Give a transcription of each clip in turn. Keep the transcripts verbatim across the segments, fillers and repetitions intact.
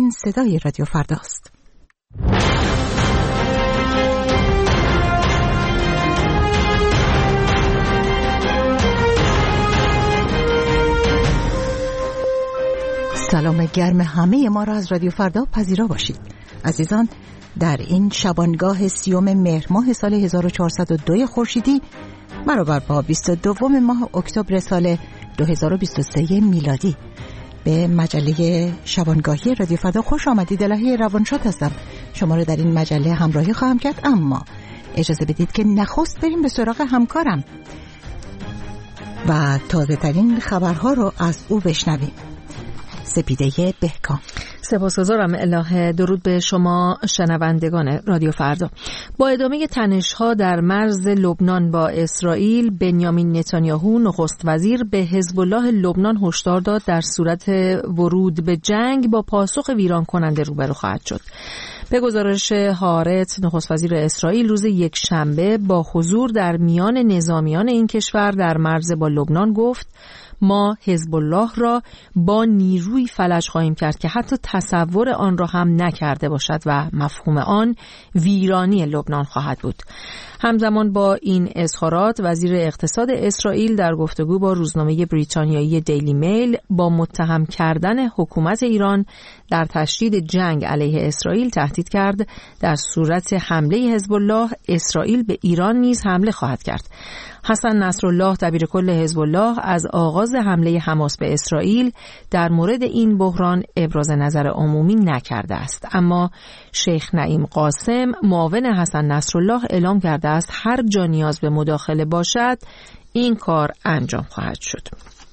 این صدای رادیو فرداست. سلام گرم همه ما را از رادیو فردا پذیرا باشید. عزیزان، در این شبانگاه سیوم مهر ماه سال هزار و چهارصد و دو خورشیدی برابر با بیست و دو ماه اکتبر سال دو هزار و بیست و سه میلادی به مجله شبانگاهی رادیو فردا خوش آمدید. الهی روانشاد هستم. شما را در این مجله همراهی خواهم کرد، اما اجازه بدید که نخست بریم به سراغ همکارم و تازه ترین خبرها رو از او بشنویم. سپیده بهکام. سپاسگزارم الهه. درود به شما شنوندگان رادیو فردا. با ادامه تنش‌ها در مرز لبنان با اسرائیل، بنیامین نتانیاهو نخست وزیر به حزب الله لبنان هشدار داد در صورت ورود به جنگ با پاسخ ویران کننده روبرو خواهد شد. به گزارش هارت، نخست وزیر اسرائیل روز یک شنبه با حضور در میان نظامیان این کشور در مرز با لبنان گفت: ما حزب الله را با نیروی فلج خواهیم کرد که حتی تصور آن را هم نکرده باشد و مفهوم آن ویرانی لبنان خواهد بود. همزمان با این اظهارات، وزیر اقتصاد اسرائیل در گفتگو با روزنامه بریتانیایی دیلی میل با متهم کردن حکومت ایران در تشدید جنگ علیه اسرائیل تهدید کرد در صورت حمله حزب الله، اسرائیل به ایران نیز حمله خواهد کرد. حسن نصرالله دبیرکل حزب الله از آغاز حمله حماس به اسرائیل در مورد این بحران ابراز نظر عمومی نکرده است، اما شیخ نعیم قاسم معاون حسن نصرالله اعلام کرده است هر جا نیاز به مداخله باشد این کار انجام خواهد شد.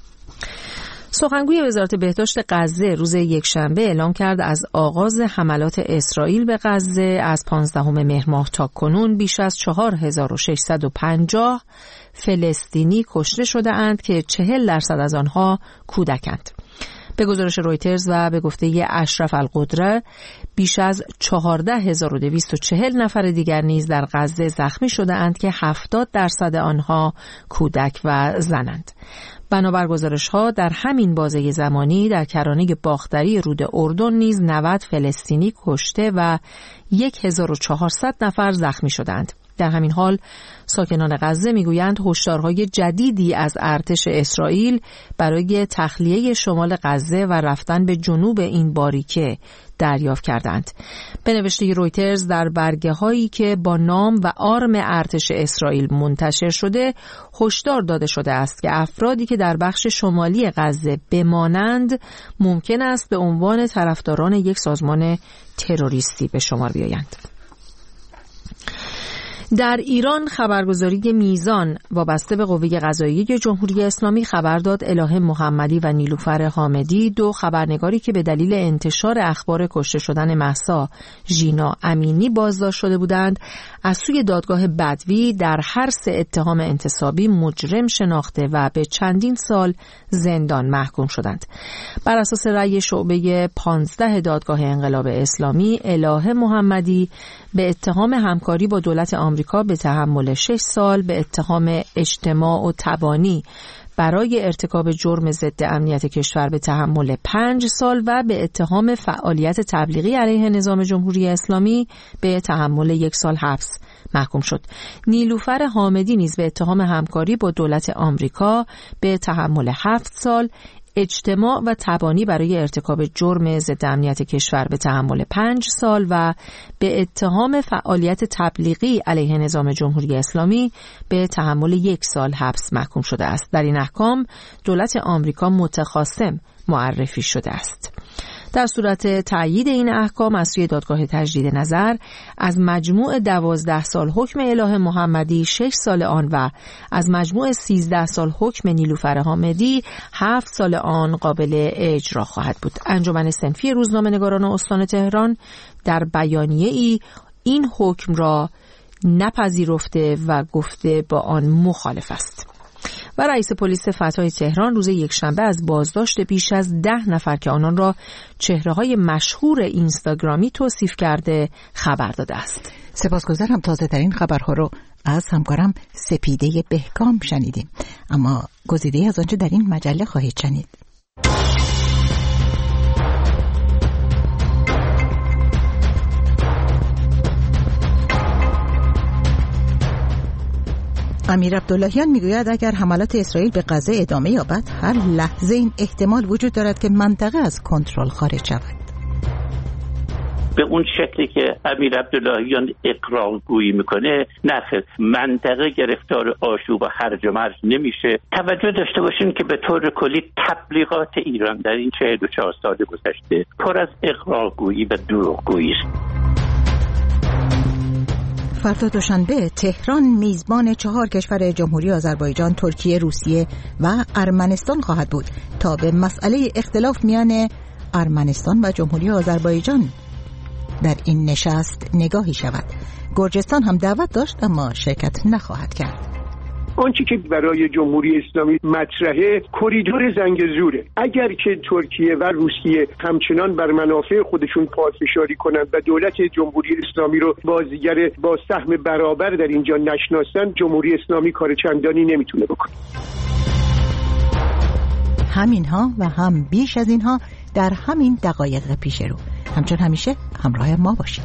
سخنگوی وزارت بهداشت غزه روز یکشنبه اعلام کرد از آغاز حملات اسرائیل به غزه از پانزدهم مهر ماه تا کنون بیش از چهار هزار و ششصد و پنجاه فلسطینی کشته شده اند که چهل درصد از آنها کودکند. به گزارش رویترز و به گفته اشرف القدره، بیش از چهارده هزار و دویست و چهل نفر دیگر نیز در غزه زخمی شده اند که هفتاد درصد آنها کودک و زنند. بنابر گزارش‌ها در همین بازه زمانی در کرانه باختری رود اردن نیز نود فلسطینی کشته و هزار و چهارصد نفر زخمی شدند. در همین حال ساکنان غزه میگویند هشدارهای جدیدی از ارتش اسرائیل برای تخلیه شمال غزه و رفتن به جنوب این باریکه دریافت کردند. به نوشته رویترز در برگه هایی که با نام و آرم ارتش اسرائیل منتشر شده هشدار داده شده است که افرادی که در بخش شمالی غزه بمانند ممکن است به عنوان طرفداران یک سازمان تروریستی به شمار بیایند. در ایران خبرگزاری میزان وابسته به قوه قضاییه جمهوری اسلامی خبر داد الهه محمدی و نیلوفر حامدی، دو خبرنگاری که به دلیل انتشار اخبار کشته شدن مهسا ژینا امینی بازداشت شده بودند، از سوی دادگاه بدوی در هر سه اتهام انتصابی مجرم شناخته و به چندین سال زندان محکوم شدند. بر اساس رأی شعبه پانزده دادگاه انقلاب اسلامی، الهه محمدی به اتهام همکاری با دولت آمریکا به تحمل شش سال، به اتهام اجتماع و تبانی برای ارتکاب جرم ضد امنیت کشور به تحمل پنج سال و به اتهام فعالیت تبلیغی علیه نظام جمهوری اسلامی به تحمل یک سال حبس محکوم شد. نیلوفر حامدی نیز به اتهام همکاری با دولت آمریکا به تحمل هفت سال، اجتماع و تبانی برای ارتکاب جرم ضد امنیت کشور به تحمل پنج سال و به اتهام فعالیت تبلیغی علیه نظام جمهوری اسلامی به تحمل یک سال حبس محکوم شده است. در این احکام دولت آمریکا متخاصم معرفی شده است. در صورت تأیید این احکام از سوی دادگاه تجدید نظر، از مجموع دوازده سال حکم الهه محمدی شش سال آن و از مجموع سیزده سال حکم نیلوفر حامدی هفت سال آن قابل اجرا خواهد بود. انجمن صنفی روزنامه‌نگاران استان تهران در بیانیه ای این حکم را نپذیرفته و گفته با آن مخالف است. و رئیس پلیس فتح تهران روز یکشنبه از بازداشت بیش از ده نفر که آنان را چهره‌های مشهور اینستاگرامی توصیف کرده خبر داده است. سپاسگزارم. تازه ترین خبرها رو از همکارم سپیده بهکام شنیدیم، اما گزیده از آنچه در این مجله خواهید شنید. امیر عبداللهیان میگوید اگر حملات اسرائیل به غزه ادامه یابد، هر لحظه این احتمال وجود دارد که منطقه از کنترل خارج شود. به اون شکلی که امیر عبداللهیان اقرارگویی میکنه، نه خیر، منطقه گرفتار آشوب و هرج و مرج نمیشه. توجه داشته باشین که به طور کلی تبلیغات ایران در این چهل و چهار سال گذشته پر از اقرارگویی و دروغگویی است. فردا دوشنبه تهران میزبان چهار کشور جمهوری آذربایجان، ترکیه، روسیه و ارمنستان خواهد بود تا به مسئله اختلاف میان ارمنستان و جمهوری آذربایجان در این نشست نگاهی شود. گرجستان هم دعوت داشت اما شرکت نخواهد کرد. آنچه که برای جمهوری اسلامی مطرحه کریدور زنگزوره. اگر که ترکیه و روسیه همچنان بر منافع خودشون پافشاری کنند و دولت جمهوری اسلامی رو بازیگر با سهم برابر در اینجا نشناسن، جمهوری اسلامی کار چندانی نمیتونه بکنه. همینها و هم بیش از اینها در همین دقایق پیش رو. همچون همیشه همراه ما باشید.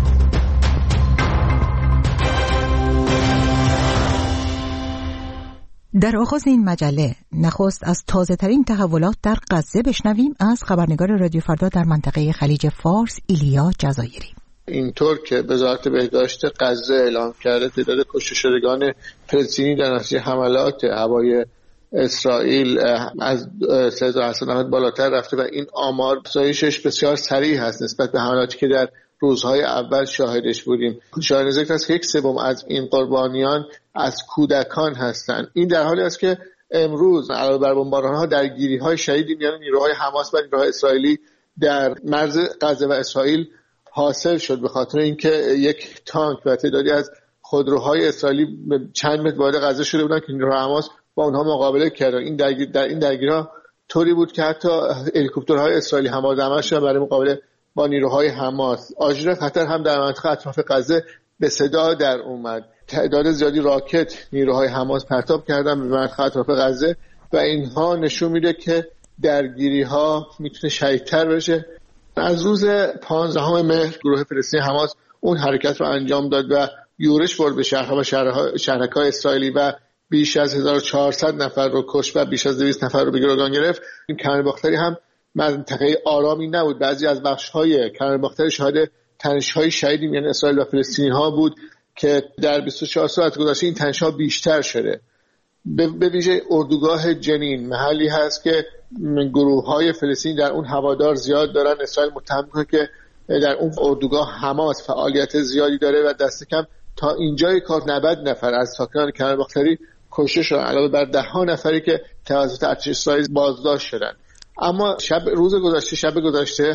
در آغاز این مجله نخست از تازه ترین تحولات در غزه بشنویم از خبرنگار رادیو فردا در منطقه خلیج فارس ایلیا جزایری. اینطور که وزارت بهداشت غزه اعلام کرده تعداد کشته شدگان فلسطینی در نتیجه حملات هوایی اسرائیل از سه هزار و هشتصد و نود بالاتر رفته و این آمار افزایشش بسیار سریع هست نسبت به حملاتی که در روزهای اول شاهدش بودیم. شاهد ذکر است که یک سوم از این قربانیان از کودکان هستند. این در حالی است که امروز علاوه بر بمباران‌ها درگیری‌های شدیدی میان نیروهای حماس و نیروهای اسرائیلی در مرز غزه و اسرائیل حاصل شد به خاطر اینکه یک تانک و تعدادی از خودروهای اسرائیلی چند متر وارد غزه شده بودند که نیروهای حماس با اونها مقابله کردن. این درگیر در این درگیری‌ها طوری بود که حتی هلیکوپترهای اسرائیلی هم‌آذر شدن برای مقابله با نیروهای حماس. آژیر خطر هم در منطقه اطراف غزه به صدا در اومد. تعداد زیادی راکت نیروهای حماس پرتاب کردن به منطقه اطراف غزه و اینها نشون میده که درگیری‌ها میتونه شدیدتر بشه. از روز پانزدهم مهر گروه فلسطینی حماس اون حرکت رو انجام داد و یورش برد به شهرها و شهرهای اسرائیلی و بیش از هزار و چهارصد نفر رو کشت و بیش از دویست نفر رو به گروگان گرفت. این کمرباختری هم منطقه آرامی نبود. بعضی از بخش‌های کمرباختری شاهد تنش‌های شدیدی میان اسرائیل و فلسطینی‌ها بود که در بیست و چهار ساعت گذشته این تنش‌ها بیشتر شده. به ویژه اردوگاه جنین محلی هست که گروه‌های فلسطینی در اون هوادار زیاد دارن. اسرائیل متهم می‌کنه که در اون اردوگاه حماس فعالیت زیادی داره و دست کم تا اینجای کار نود نفر از ساکنان کمرباختری کشته شدن، علاوه بر ده ها نفری که توسط ارتش اسرائیل بازداشت شدن. اما شب روز گذشته شب گذشته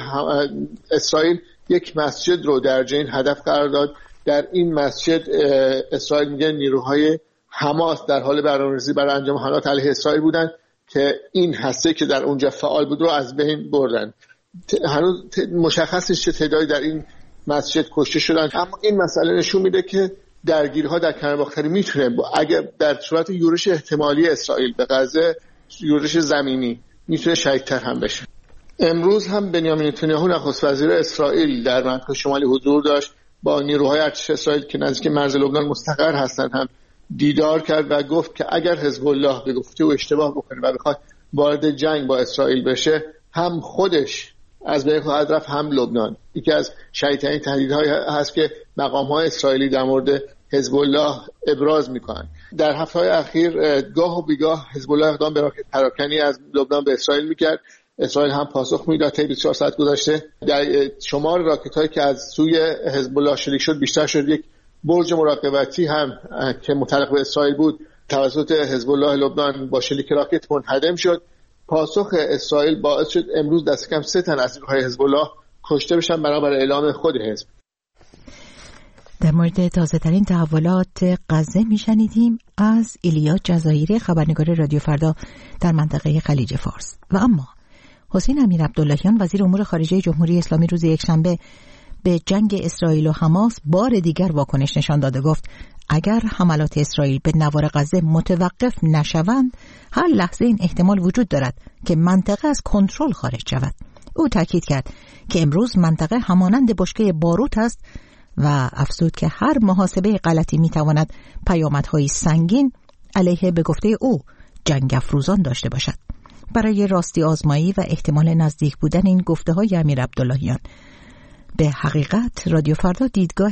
اسرائیل یک مسجد رو در جنین هدف قرار داد. در این مسجد اسرائیل میگه نیروهای حماس در حال برنامه‌ریزی برای انجام حملات علیه اسرائیل بودن که این هسته که در اونجا فعال بود رو از بین بردن. هنوز مشخص نیست چه تعدادی در این مسجد کشته شدن، اما این مسئله نشون میده که درگیری‌ها در کمرباختری میتونه اگر در صورت یورش احتمالی اسرائیل به غزه، یورش زمینی، میتونه شدیدتر هم بشه. امروز هم بنیامین نتانیاهو نخست وزیر اسرائیل در منطقه شمالی حضور داشت، با نیروهای ارتش اسرائیل که نزدیک مرز لبنان مستقر هستند هم دیدار کرد و گفت که اگر حزب الله به گفته او اشتباه بکنه و بخواد وارد جنگ با اسرائیل بشه، هم خودش از بین خواهد رفت هم لبنان. یکی از شدیدترین تهدیدهایی هست که مقام‌های اسرائیلی در مورد حزب الله ابراز میکنن. در هفته‌های اخیر گاه و بیگاه حزب الله اقدام به راکت پراکنی از لبنان به اسرائیل میکرد. اسرائیل هم پاسخ میداد. طی بیست و چهار ساعت گذشته در شمار راکت‌هایی که از سوی حزب الله شلیک شد بیشتر شد. یک برج مراقبتی هم که متعلق به اسرائیل بود توسط حزب الله لبنان با شلیک راکت منهدم شد. پاسخ اسرائیل باعث شد امروز دست کم سه تن از نیروهای حزب الله کشته بشن بنابر اعلام خود حزب. در مورد تازه ترین تحولات غزه میشنیدیم از ایلیا جزایری خبرنگار رادیو فردا در منطقه خلیج فارس. و اما حسین امیر عبداللهیان وزیر امور خارجه جمهوری اسلامی روز یکشنبه به جنگ اسرائیل و حماس بار دیگر واکنش نشان داده. گفت اگر حملات اسرائیل به نوار غزه متوقف نشوند، هر لحظه این احتمال وجود دارد که منطقه از کنترل خارج شود. او تاکید کرد که امروز منطقه همانند بشکه باروت است و افزود که هر محاسبه غلطی میتواند پیامدهای سنگین علیه به گفته او جنگ افروزان داشته باشد. برای راستی آزمایی و احتمال نزدیک بودن این گفته های امیر عبداللهیان به حقیقت، رادیو فردا دیدگاه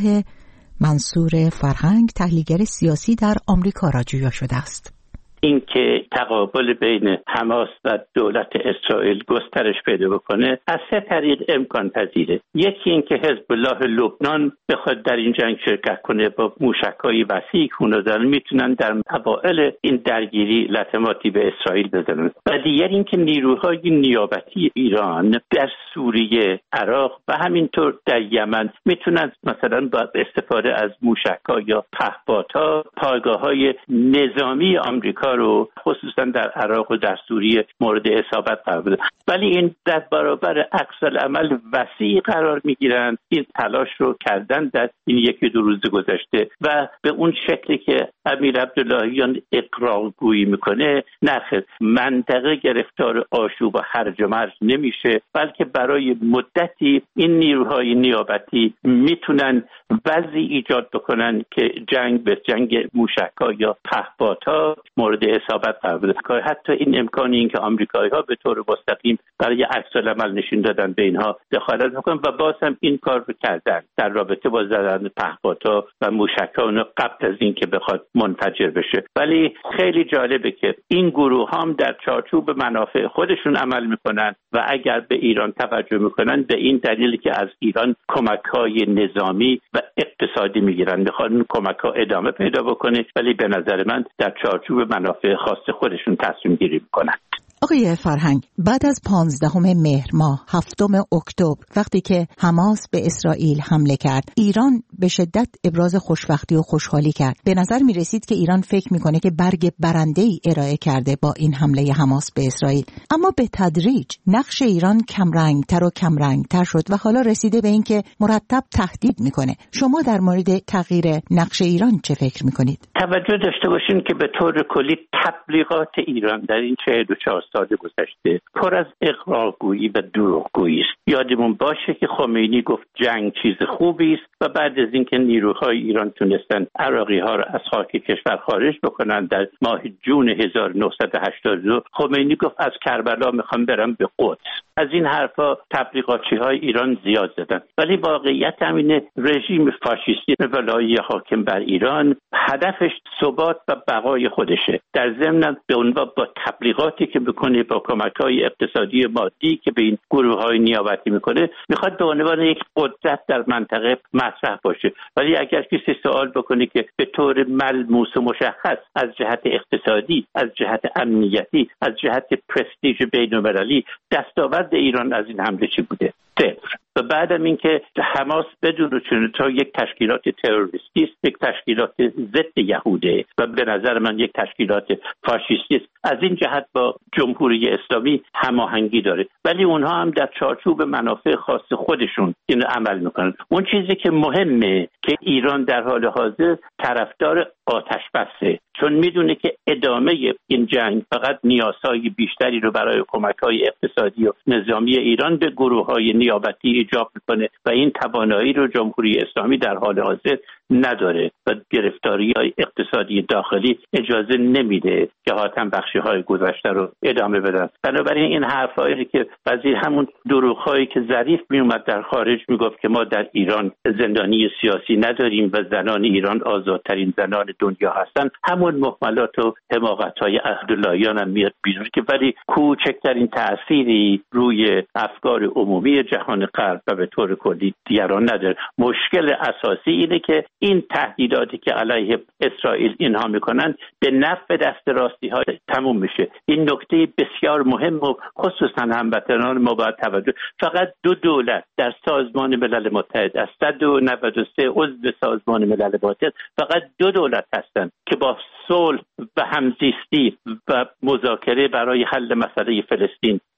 منصور فرهنگ، تحلیلگر سیاسی در آمریکا را جویا شده است. اینکه تقابل بین حماس و دولت اسرائیل گسترش پیدا بکنه از سه طریق امکان پذیره. یکی اینکه حزب الله لبنان بخواد در این جنگ شرکت کنه، با موشک‌های وسیع خونه دارن میتونن در اوائل این درگیری لطماتی به اسرائیل بزنن. و دیگر اینکه نیروهای نیابتی ایران در سوریه، عراق و همینطور در یمن میتونن مثلا با استفاده از موشک‌ها یا پهپادها پایگاه‌های نظامی آمریکا رو خصوصا در عراق و در سوریه مورد اصابت قرار بدن. ولی این در برابر عکس‌العمل وسیع قرار میگیرن. این تلاش رو کردن در این یکی دو روز گذشته و به اون شکلی که امیر عبداللهیان اقرارگویی میکنه، نخیر، منطقه گرفتار آشوب و هرج و مرج نمیشه، بلکه برای مدتی این نیروهای نیابتی میتونن وضعی ایجاد بکنن که جنگ به جنگ موشک‌ها یا پهپادها مورد اصابت قرار بده. حتی این امکانی این که آمریکایی‌ها به طور مستقیم برای عکس‌العمل نشون دادن به اینها دخالت بکنن و باز هم این کار رو کردن در رابطه با زدن پهپادها و موشک‌ها قبل از این که بخواد منفجر بشه. ولی خیلی جالبه که این گروه هم در چارچوب منافع خودشون عمل میکنن و اگر به ایران توجه میکنن به این دلیل که از ایران کمک‌های نظامی و اقتصادی میگیرن، میخوان این کمک‌ها ادامه پیدا بکنه، ولی به نظر من در چارچوب منافع خاص خودشون تصمیم گیری میکنن. آقای فرهنگ، بعد از پانزدهم مهر ماه، هفتم اکتبر، وقتی که حماس به اسرائیل حمله کرد، ایران به شدت ابراز خوشبختی و خوشحالی کرد. به نظر می رسید که ایران فکر میکنه که برگ برنده‌ای ارائه کرده با این حمله حماس به اسرائیل. اما به تدریج نقش ایران کمرنگتر و کمرنگتر شد و حالا رسیده به این که مرتب تهدید میکنه. شما در مورد تغییر نقش ایران چه فکر میکنید؟ توجه داشته باشین که به طور کلی تبلیغات ایران در این چهل و چهار سال گذشته پر از اقرارگویی و دروغگویی است. یادمون باشه که خمینی گفت جنگ چیز خوبی است و بعد از اینکه نیروهای ایران تونستن عراقی‌ها را از خاک کشور خارج بکنن در ماه جون هزار و نهصد و هشتاد و دو، خمینی گفت از کربلا میخوام برم به قدس. از این حرفا تبلیغاتچی‌های ایران زیاد زدن، ولی واقعیت همینه رژیم فاشیستی ولایی حاکم بر ایران هدفش ثبات و بقای خودشه. در ضمن به عنوان با تبلیغاتی که بکنه، با کمک‌های اقتصادی مادی که به این گروه‌های نیابتی میکنه، میخواد به عنوان یک قدرت در منطقه مطرح باشه. ولی اگر کسی سوال بکنه که به طور ملموس و مشخص از جهت اقتصادی، از جهت امنیتی، از جهت پرستیژ بین‌المللی دستاورد ایران از این حمله چی بوده؟ صفر. و بعدم این که حماس بدون چون تا یک تشکیلات تروریستی است، یک تشکیلات ضد یهوده و به نظر من یک تشکیلات فاشیستی است. از این جهت با جمهوری اسلامی هماهنگی داره، ولی اونها هم در چارچوب منافع خاص خودشون این عمل میکنن. اون چیزی که مهمه که ایران در حال حاضر طرفدار آتش بسه، چون میدونه که ادامه این جنگ فقط نیازهای بیشتری رو برای کمک‌های اقتصادی و نظامی ایران به گروه‌های نیابتی ایجاب میکنه و این توانایی رو جمهوری اسلامی در حال حاضر نداره و گرفتاری‌های اقتصادی داخلی اجازه نمیده که حاتم بخشی‌های گذشته رو ادامه بدن. بنابراین این حرفایی که وزیر همون دروغ‌هایی که ظریف میومد در خارج میگفت که ما در ایران زندانی سیاسی نداریم و زنان ایران آزادترین زنان دنیا هستن، همون مهملات و حماقت‌های عبداللهیان هم میاد بیرون که ولی کوچکترین تأثیری روی افکار عمومی جهان غرب و به طور کلی دیگران نداره. مشکل اساسی اینه که این تهدیداتی که علیه اسرائیل اینها میکنن به نفع دست راستی ها تموم میشه. این نکته بسیار مهم و خصوصا هموطنان ما باید توجه. فقط دو دولت در سازمان ملل متحد از صد و نود و سه عضو سازمان ملل متحد فقط دو دولت هستند که با صلح و همزیستی و مذاکره برای حل مسئله فلسطین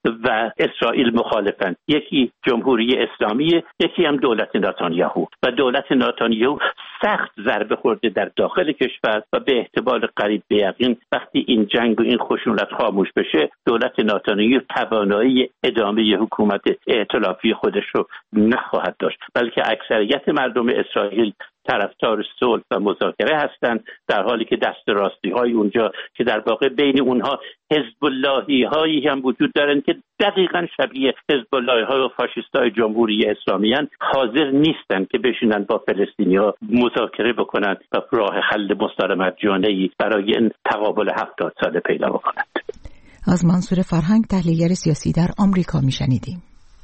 و اسرائیل مخالفن. یکی جمهوری اسلامی، یکی هم دولت نتانیاهو و دولت نتانیاهو سخت ضربه خورده در داخل کشور و به احتمال قریب به یقین وقتی این جنگ و این خشونت خاموش بشه دولت نتانیاهو توانایی ادامه حکومت ائتلافی خودش رو نخواهد داشت، بلکه اکثریت مردم اسرائیل طرفدار صلح و مذاکره هستند، در حالی که دست راستی های اونجا که در واقع بین اونها حزب اللهی هایی هم وجود دارن که دقیقاً شبیه حزب اللهی ها و فاشیست های جمهوری اسلامی هستند، حاضر نیستن که بشینن با فلسطینی ها مذاکره بکنند و راه حل مستدامت جانبی برای این تقابل هفتاد ساله پیدا بکنند. از منصور فرهنگ، تحلیلگر سیاسی در آمریکا، میشنیدیم.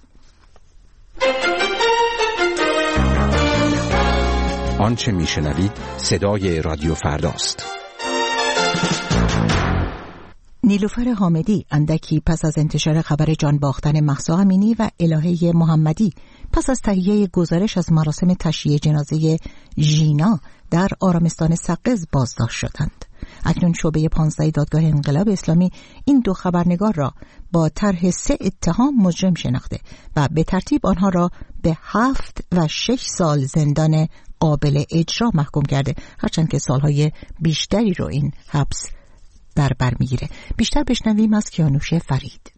آنچه میشنوید صدای رادیو فرداست. نیلوفر حامدی اندکی پس از انتشار خبر جان باختن مهسا امینی و الهه محمدی پس از تهیه گزارش از مراسم تشییع جنازه ژینا در آرامستان سقز بازداشت شدند. اکنون شعبه پانزده دادگاه انقلاب اسلامی این دو خبرنگار را با طرح سه اتهام مجرم شناخته و به ترتیب آنها را به هفت و شش سال زندان قابل اجرا محکوم کرده، هرچند که سالهای بیشتری رو این حبس در بر میگیره. بیشتر بشنویم از کیانوش فرید.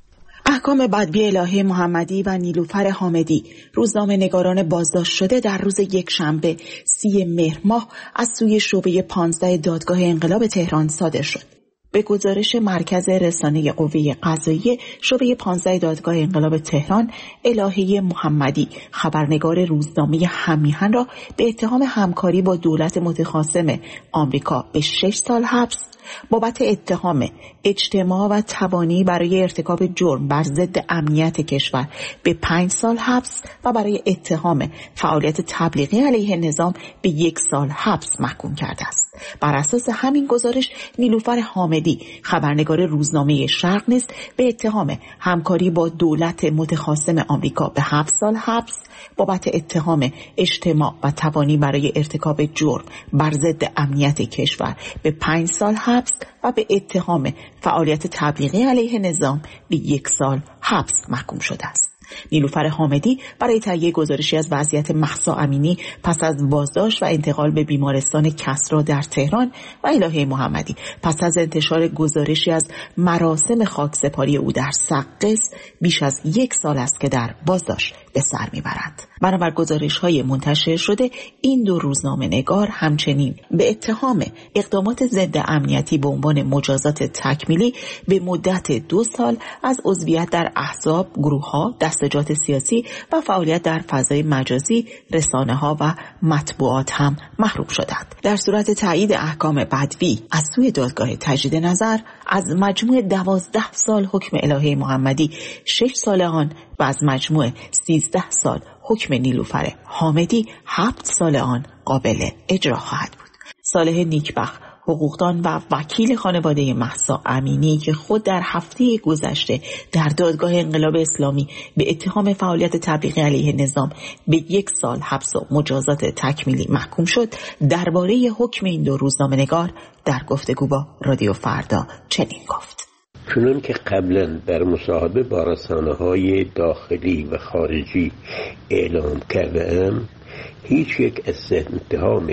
احکام بدبی الهه محمدی و نیلوفر حامدی، روزنامه نگاران بازداشت شده، در روز یک شنبه سی مهر ماه از سوی شعبه پانزده دادگاه انقلاب تهران صادر شد. به گزارش مرکز رسانه قوه قضاییه شعبه پانزده دادگاه انقلاب تهران، الهه محمدی خبرنگار روزنامه هممیهن را به اتهام همکاری با دولت متخاصم آمریکا به شش سال حبس، بابت اتهام اجتماع و تبانی برای ارتکاب جرم بر ضد امنیت کشور به پنج سال حبس و برای اتهام فعالیت تبلیغی علیه نظام به یک سال حبس محکوم کرده است. بر اساس همین گزارش نیلوفر حامدی خبرنگار روزنامه شرق نیز به اتهام همکاری با دولت متخاصم آمریکا به هفت سال حبس، بابت اتهام اجتماع و تبانی برای ارتکاب جرم بر ضد امنیت کشور به پنج سال حبس و به اتهام فعالیت تبلیغی علیه نظام به یک سال حبس محکوم شده است. نیلوفر حامدی برای تهیه گزارشی از وضعیت مهسا امینی پس از بازداشت و انتقال به بیمارستان کسری در تهران و الهه محمدی پس از انتشار گزارشی از مراسم خاکسپاری او در سقز بیش از یک سال است که در بازداشت به سر میبرد. بنابر گزارش‌های منتشر شده این دو روزنامه نگار همچنین به اتهام اقدامات ضد امنیتی به عنوان مجازات تکمیلی به مدت دو سال از عضویت در احزاب، گروه‌ها، دستجات سیاسی و فعالیت در فضای مجازی، رسانه‌ها و مطبوعات هم محروم شدند. در صورت تایید احکام بدوی از سوی دادگاه تجدید نظر، از مجموع دوازده سال حکم الهه محمدی شش سال آن و از مجموع سیزده سال حکم نیلوفر حامدی هفت سال آن قابل اجرا خواهد بود. صالح نیکبخت، حقوقدان و وکیل خانواده مهسا امینی که خود در هفته گذشته در دادگاه انقلاب اسلامی به اتهام فعالیت تبلیغی علیه نظام به یک سال حبس و مجازات تکمیلی محکوم شد، درباره حکم این دو روزنامه‌نگار در گفتگو با رادیو فردا چنین گفت: چنان که قبلا در مصاحبه با رسانه‌های داخلی و خارجی اعلام کردم، هیچ یک از اتهام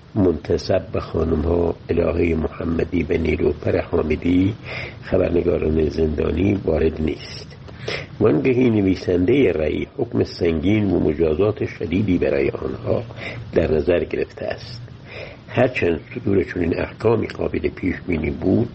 منتسب به خانم‌ها الهه محمدی و نیلوفر حامدی خبرنگاران زندانی وارد نیست. وانگهی نویسنده رأی حکم سنگین و مجازات شدیدی برای آنها در نظر گرفته است. هرچند صدور چنین احکامی قابل پیش بینی بود،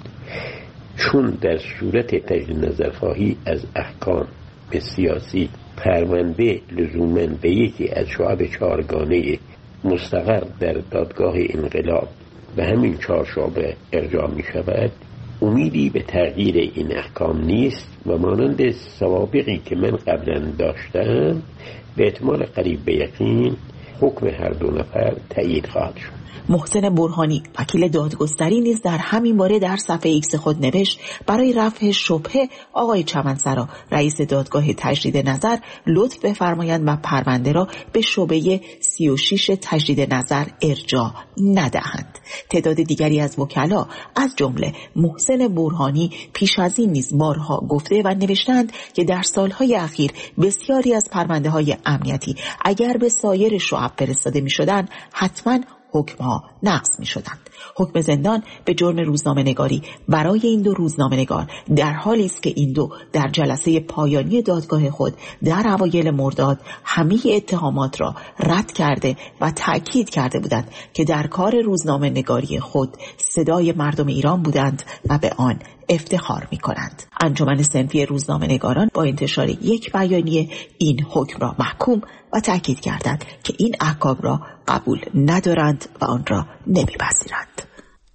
چون در صورت تجدید نظرخواهی از احکام به سیاسی پرونده لزوماً به یکی از شعب چهارگانه مستقر در دادگاه انقلاب و همین چهار شعبه ارجاع می شود، امیدی به تغییر این احکام نیست و مانند سوابقی که من قبلا داشتم به احتمال قریب به یقین حکم هر دو نفر تایید خواهد شد. محسن برهانی وکیل دادگستری نیز در همین باره در صفحه ایکس خود نوشت برای رفع شبهه آقای چمنسرا رئیس دادگاه تجدید نظر لطف بفرمایند و پرونده را به شعبه سی و شش تجدید نظر ارجاع ندهند. تعداد دیگری از وکلا از جمله محسن برهانی پیش از این نیز بارها گفته و نوشتند که در سالهای اخیر بسیاری از پرونده های امنیتی اگر به سایر شعب فرستاده می شدند حتما حکمها نقض می شدند. حکم زندان به جرم روزنامه نگاری برای این دو روزنامه نگار در حالی است که این دو در جلسه پایانی دادگاه خود در اوایل مرداد همه اتهامات را رد کرده و تأکید کرده بودند که در کار روزنامه نگاری خود صدای مردم ایران بودند و به آن افتخار می کنند. انجمن صنفی روزنامه نگاران با انتشار یک بیانیه این حکم را محکوم و تأکید کردند که این احکام را قبول ندارند و آن را نمی‌پذیرند.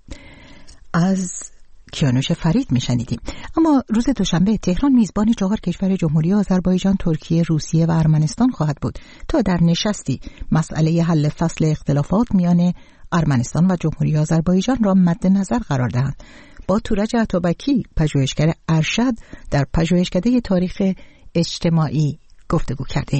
از کیانوش فرید میشنیدیم. اما روز دوشنبه تهران میزبان چهار کشور جمهوری آذربایجان، ترکیه، روسیه و ارمنستان خواهد بود تا در نشستی مسئله حل فصل اختلافات میان ارمنستان و جمهوری آذربایجان را مد نظر قرار دهند. با تورج عطابکی، پژوهشگر ارشد در پژوهشکده تاریخ اجتماعی گفتگو کردیم.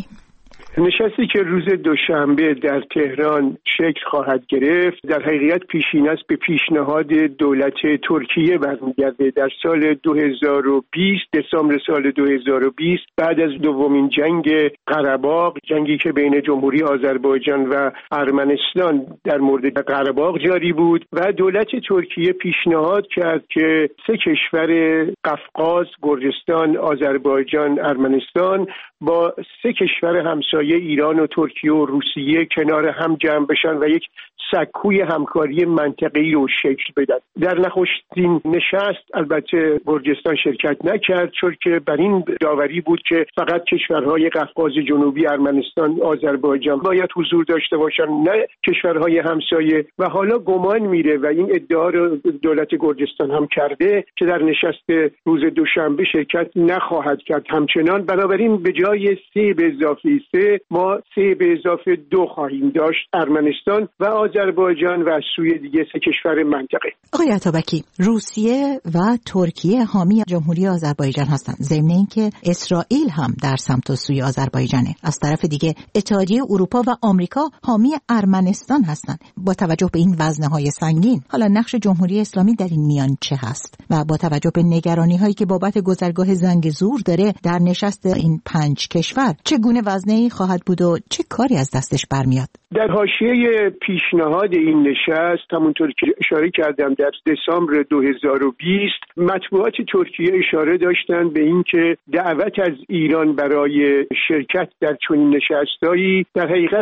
نشستی که روز دوشنبه در تهران شکل خواهد گرفت در حقیقت پیشین است به پیشنهاد دولت ترکیه برمیگرده. در سال دو هزار و بیست، دسامبر سال دو هزار و بیست، بعد از دومین جنگ قره‌باغ، جنگی که بین جمهوری آذربایجان و ارمنستان در مورد قره‌باغ جاری بود و دولت ترکیه پیشنهاد کرد که سه کشور قفقاز، گرجستان، آذربایجان، ارمنستان با سه کشور همسایه ایران و ترکیه و روسیه کنار هم جمع بشن و یک سکوی همکاری منطقه‌ای رو شکل بدن. در نخستین نشست البته گرجستان شرکت نکرد، چون که بر این داوری بود که فقط کشورهای قفقاز جنوبی، ارمنستان، آذربایجان باید حضور داشته باشن، نه کشورهای همسایه. و حالا گمان میره و این ادعا رو دولت گرجستان هم کرده که در نشست روز دوشنبه شرکت نخواهد کرد همچنان. بنابراین به جای سه به اضافه سه ما سه به اضافه دو خواهیم داشت، ارمنستان و آذربایجان و از سوی دیگه سه کشور منطقه. آقای عطابکی، روسیه و ترکیه حامی جمهوری آذربایجان هستند، ضمن اینکه اسرائیل هم در سمت و سوی آذربایجانه. از طرف دیگه اتحادیه اروپا و آمریکا حامی ارمنستان هستند. با توجه به این وزنه‌های سنگین، حالا نقش جمهوری اسلامی در این میان چه هست و با توجه به نگرانی‌هایی که بابت گذرگاه زنگزور داره در نشست این پنج کشور، چگونه وزنه‌ای خواهد بود و چه کاری از دستش برمیاد؟ در حاشیه پیشنهاد این نشست، همونطور که اشاره کردم، در دسامبر دو هزار و بیست مطبوعات ترکیه اشاره داشتند به اینکه دعوت از ایران برای شرکت در چنین نشستایی در حقیقت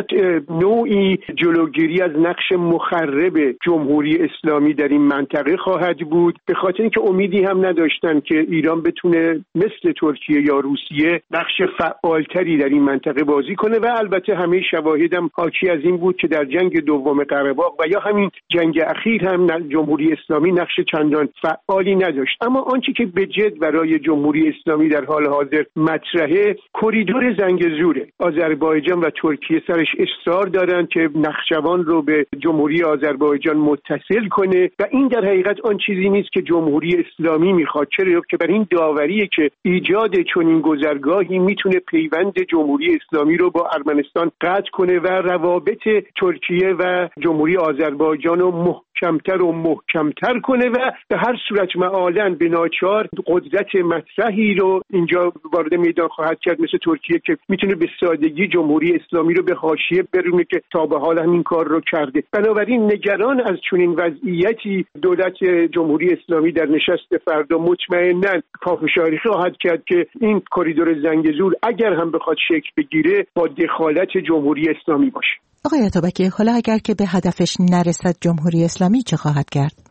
نوعی جلوگیری از نقش مخرب جمهوری اسلامی در این منطقه خواهد بود، به خاطر اینکه امیدی هم نداشتند که ایران بتونه مثل ترکیه یا روسیه نقش فعالتری در این منطقه بازی کنه. و البته همه شواهدم حاکی از این بود که در جنگ دوم قره‌باغ و یا همین جنگ اخیر هم جمهوری اسلامی نقش چندان فعالی نداشت. اما آنچه که به جد برای جمهوری اسلامی در حال حاضر مطرحه کریدور زنگزوره. آذربایجان و ترکیه سرش اصرار دارند که نخجوان رو به جمهوری آذربایجان متصل کنه و این در حقیقت آن چیزی نیست که جمهوری اسلامی میخواد، چرا که بر این داوریه که ایجاد چنین گذرگاهی میتونه پیوند جمهوری اسلامی رو با ارمنستان قطع کنه و روابط ترکیه و جمهوری آذربایجان رو محکمتر و محکمتر کنه و به هر صورت معالاً به ناچار قدرت مطرحی رو اینجا وارد میدان خواهد کرد مثل ترکیه که میتونه به سادگی جمهوری اسلامی رو به حاشیه برونه که تا به حال همین کار رو کرده. بنابراین نگران از چنین وضعیتی دولت جمهوری اسلامی در نشست فردا مطمئناً پافشاری خواهد کرد که این کریدور زنگزور اگر هم بخواد شکل بگیره با دخالت جمهوری اسلامی باشه. آقای عطابکی، حالا اگر که به هدفش نرسد جمهوری اسلامی چه خواهد کرد؟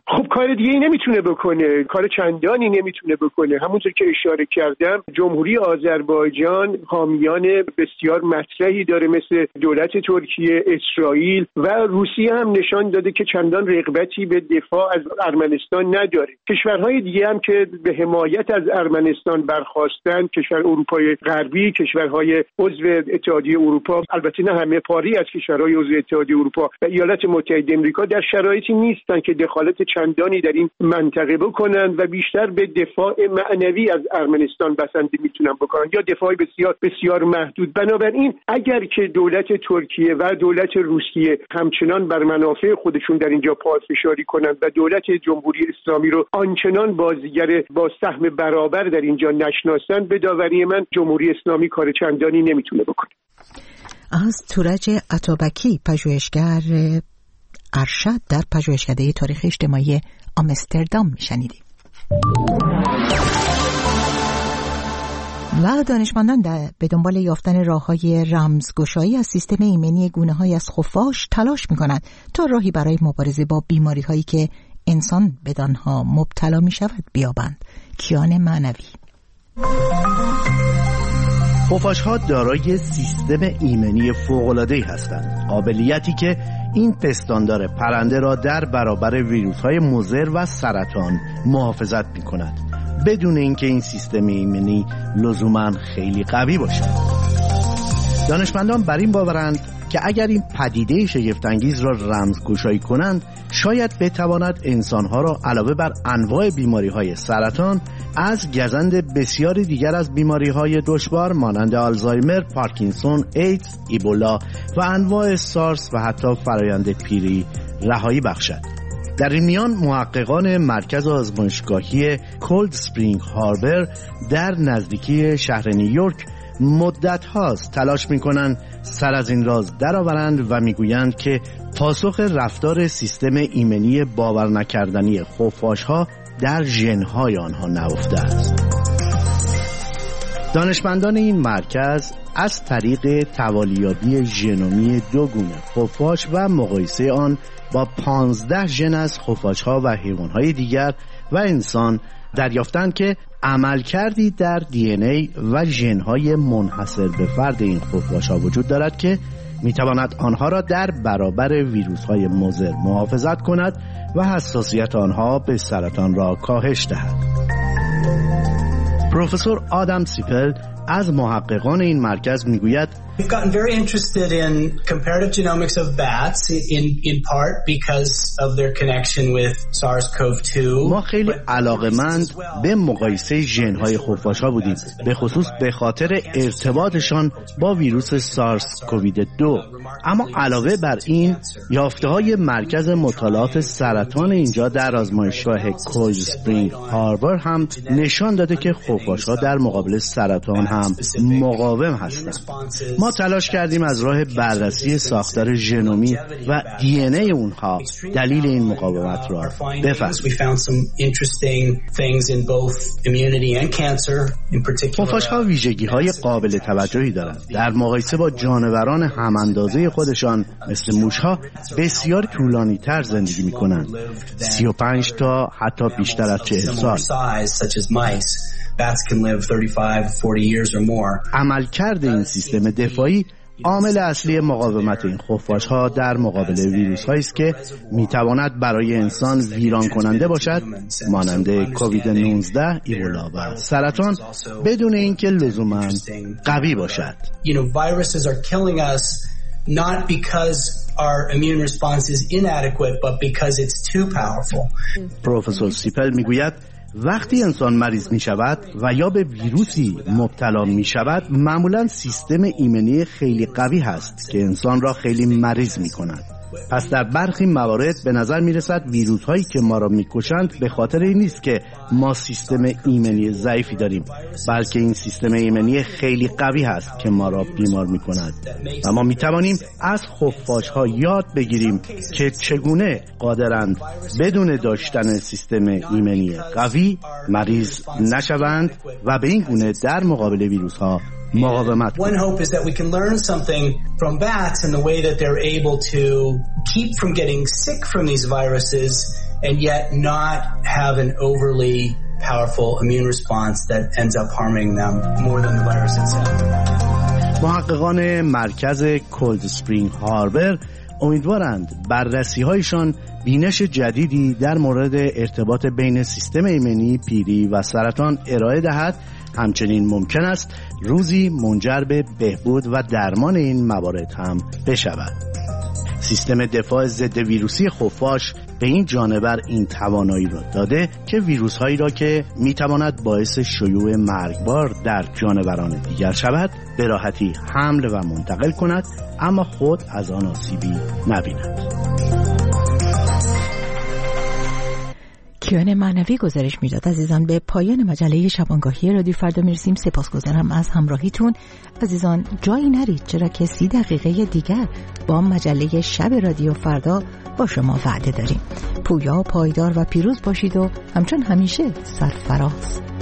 خب کار دیگه ای نمیتونه بکنه، کار چندانی نمیتونه بکنه. همونطور که اشاره کردم جمهوری آذربایجان حامیان بسیار مطرحی داره مثل دولت ترکیه، اسرائیل و روسیه هم نشان داده که چندان رغبتی به دفاع از ارمنستان نداره. کشورهای دیگه هم که به حمایت از ارمنستان برخاستن، کشور اروپای غربی، کشورهای عضو اتحادیه اروپا، البته نه همه، پاری از کشورهای عضو اتحادیه اروپا و ایالات متحده آمریکا در شرایطی نیستن که دخالت چندانی در این منطقه بکنن و بیشتر به دفاع معنوی از ارمنستان بسنده میتونن بکنن یا دفاع بسیار بسیار محدود. بنابراین اگر که دولت ترکیه و دولت روسیه همچنان بر منافع خودشون در اینجا پافشاری کنند و دولت جمهوری اسلامی رو آنچنان بازیگر با سهم برابر در اینجا نشناسن، به داوری من جمهوری اسلامی کار چندانی نمیتونه بکنه. از تورج عطابکی، پژوهشگر ارشد در پژوهشکده تاریخ اجتماعی آمستردام میشنیدیم. و دانشمندان به دنبال یافتن راه‌های رمزگشایی از سیستم ایمنی گونه‌های از خفاش تلاش می‌کنند تا راهی برای مبارزه با بیماری‌هایی که انسان بدانها مبتلا می‌شود بیابند. کیان معنوی. خفاش‌ها دارای سیستم ایمنی فوق‌العاده‌ای هستند، قابلیتی که این پستاندار پرنده را در برابر ویروس‌های مضر و سرطان محافظت می‌کند، بدون اینکه این سیستم ایمنی لزوماً خیلی قوی باشد. دانشمندان بر این باورند که اگر این پدیده شگفت‌انگیز را رمزگشایی کنند، شاید بتواند انسانها را علاوه بر انواع بیماری‌های سرطان از گزند بسیاری دیگر از بیماری‌های دشوار مانند آلزایمر، پارکینسون، ایدز، ایبولا و انواع سارس و حتی فرایند پیری رهایی بخشد. در این میان محققان مرکز آزمایشگاهی کولد اسپرینگ هاربر در نزدیکی شهر نیویورک مدت هاست تلاش می کنند سر از این راز درآورند و می گویند که پاسخ رفتار سیستم ایمنی باور نکردنی خفاش ها در ژن‌های آنها نهفته است. دانشمندان این مرکز از طریق توالیابی ژنومی دو گونه خفاش و مقایسه آن با پانزده ژن از خفاش‌ها و حیوان‌های دیگر و انسان دریافتند که عملکردی در دی ان ای و ژن‌های منحصر به فرد این خفاش‌ها وجود دارد که می‌تواند آنها را در برابر ویروس‌های مضر محافظت کند و حساسیت آنها به سرطان را کاهش دهد. پروفسور آدم سیپل از محققان این مرکز میگوید We've gotten very interested in comparative genomics of bats in in part because of their connection with SARS-C o V two. ما خیلی علاقه‌مند به مقایسه ژن‌های خفاش‌ها بودیم، به خصوص به خاطر ارتباطشان با ویروس سارس کووید دو. اما علاوه بر این، یافته‌های مرکز مطالعات سرطان اینجا در آزمایشگاه کولد اسپرینگ هاربر هم نشان داده که خفاش‌ها در مقابل سرطان هم مقاوم هستند. ما تلاش کردیم از راه بررسی ساختار ژنومی و دی ان ای اونها دلیل این مقاومت را بفهمیم. خفاش‌ها ویژگی‌های قابل توجهی دارند. در مقایسه با جانوران هم‌اندازه خودشان مثل موش‌ها بسیار طولانی‌تر زندگی می‌کنند، سی و پنج تا حتی بیشتر از چهل سال. Bats can live thirty-five, forty years or more. عملکرد این سیستم دفاعی عامل اصلی مقاومت این خفاش‌ها در مقابل ویروس‌هایی است که می‌تواند برای انسان ویران کننده باشد، مانند کووید نوزده، ایبولا و سرطان، بدون اینکه لزوماً قوی باشد. You know, viruses are killing us not because our immune response is inadequate, but because it's too powerful. پروفسور سیپل میگوید وقتی انسان مریض می شود و یا به ویروسی مبتلا می شود، معمولا سیستم ایمنی خیلی قوی هست که انسان را خیلی مریض می کند. پس در برخی موارد به نظر می رسد ویروس هایی که ما را می کشند به خاطر این نیست که ما سیستم ایمنی ضعیفی داریم، بلکه این سیستم ایمنی خیلی قوی هست که ما را بیمار می کند و ما می توانیم از خفاش ها یاد بگیریم که چگونه قادرند بدون داشتن سیستم ایمنی قوی مریض نشوند و به این گونه در مقابل ویروس ها مقاومت. One hope is that we can learn something from bats in the way that they're able to keep from getting sick from these viruses and yet not have an overly powerful immune response that ends up harming them more than the virus itself. محققان مرکز کولد اسپرینگ هاربر امیدوارند بررسی‌هایشان بینش جدیدی در مورد ارتباط بین سیستم ایمنی، پیری و سرطان ارائه دهد. همچنین ممکن است روزی منجر به بهبود و درمان این موارد هم بشود. سیستم دفاع ضد ویروسی خفاش به این جانور این توانایی را داده که ویروس هایی را که میتواند باعث شیوع مرگبار در جانوران دیگر شود به راحتی حمل و منتقل کند، اما خود از آن آسیبی نبیند. کیان معنوی گزارش میداد. عزیزان، به پایان مجله شبانگاهی رادیو فردا میرسیم. سپاسگزارم از همراهیتون. عزیزان جایی نرید، چرا که سی دقیقه دیگر با مجله شب رادیو فردا با شما وعده داریم. پویا، پایدار و پیروز باشید و همچون همیشه سرفراز.